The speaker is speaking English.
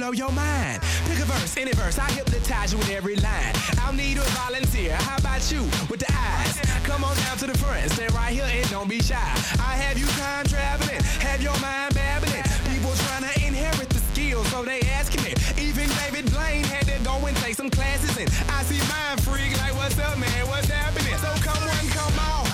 blow your mind. Pick a verse, any verse, I hypnotize you with every line. I'll need a volunteer. How about you with the eyes? Come on down to the front, stay right here and don't be shy. I have you time traveling, have your mind babbling. People trying to inherit the skills, so they asking it. Even David Blaine had to go and take some classes, and I see mind freak like, what's up, man? What's happening? So come on, come on.